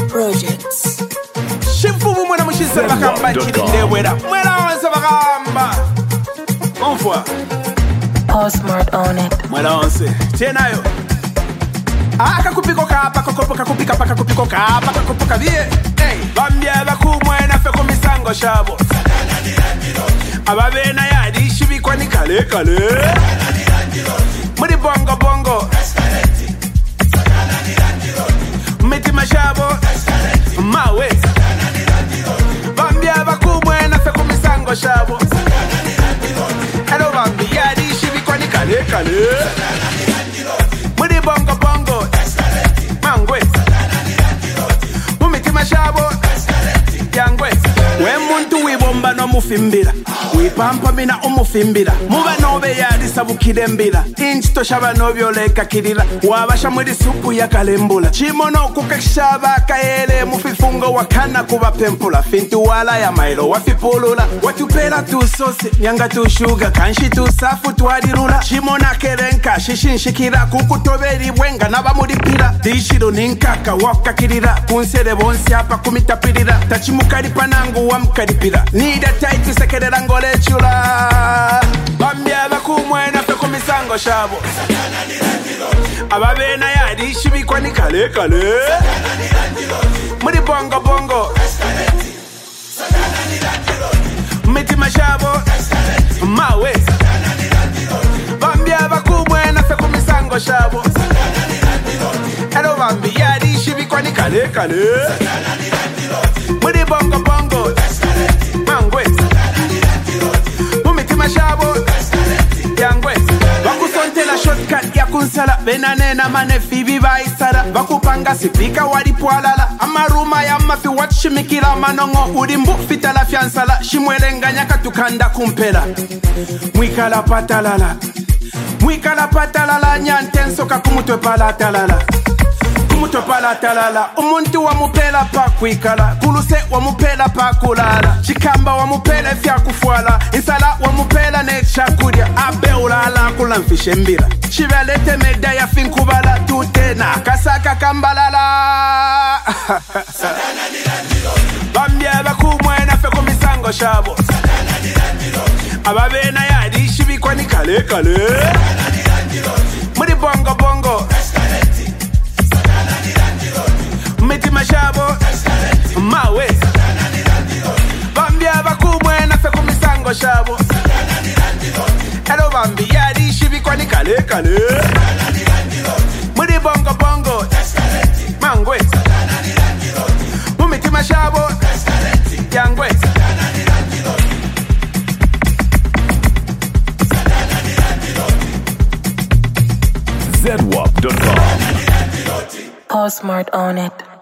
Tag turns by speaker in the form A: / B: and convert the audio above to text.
A: Projects.
B: Shimfumu mwana mushize bakamba chidinde wera. Mwera wansa bakamba. Bonfoy.
A: Postmart on it.
B: Mwera wanse. Tienayo. Kakupiko kapa, kakupika pa, kakupiko kapa, kakupika vie. Bambia bakumwe na fe kumisango shabo. Ababena yadi shibikwa ni kale kale. Muri bongo bongo. Miti mashabo. Mawe. Bambia bakumwe na fe kumisango shabo. Hello bambi yadi shibikwa ni kale kale. Muri bongo bongo. Mangwe. Mumiti mashabo. Yangwe. We muntu wibomba no mufimbira. Wipampa mina umufimbira. Muba nobe yalisa bukirembira. Inchito shaba nobyoleka kirira. Wabasha muri supu ya kalembula. Chimono kukashaba kaele. Mufifungo wakana kuba pempula. Fintu wala ya mailo wafipulula. Watupela tu sose. Nyanga tu sugar. Kanshi tu safu tuadirula. Chimona kerenka. Shishinshikira. Kukutoberi wenga naba muripira. Dishiro ninkaka waka kirira. Kunsere bonsi hapa kumitapirira. Tachimukari panangu wa mkaripira. Nida taitu sekerera ngole chula. Bambia bakumwe na fe kumisango shabo. Ababena yadi shibikwa ni kale kale. Muri bongo bongo. Miti mashabo. Mawe. Bambia bakumwe na fe kumisango shabo. Hello bambi yadi shibikwa ni kale kale. Muri bongo bongo. Mangwe. Mumiti mashabo. Yangwe. Wakusonte la shortcut ya kunsala. Benane na manefi viva isara. Wakupanga sipika walipualala. Amaruma ya mafi watshimikira manongo. Urimbu fita la fiansala. Shimwelenga nyaka tukanda kumpela. Mwikala patalala. Mwikala patalala. Nyantenso kakumutwe palatalala. Kumutopala talala. Umuntu wa mupela pa kwikala. Kuluse wa mupela pa kulala. Chikamba wa mupela fya kufuala. Insala wa mupela ne chakuria. Abe ulala kulamfishe mbira. Chivalete meda ya finkubala. Tutena kasaka kambalala. Bambia bakumwe na fe kumisango shabo. Ababena yadi shibikwa ni kale kale. Muri bongo bongo. Miti mashabo. Mawe. Bambia bakumwe na fe kumisango shabo. Hello bambi yadi shibikwa ni kale kale. Muri bongo bongo. Mangwe. Mumiti mashabo. Yangwe.
C: ZWAP.com.
A: Postmart on it.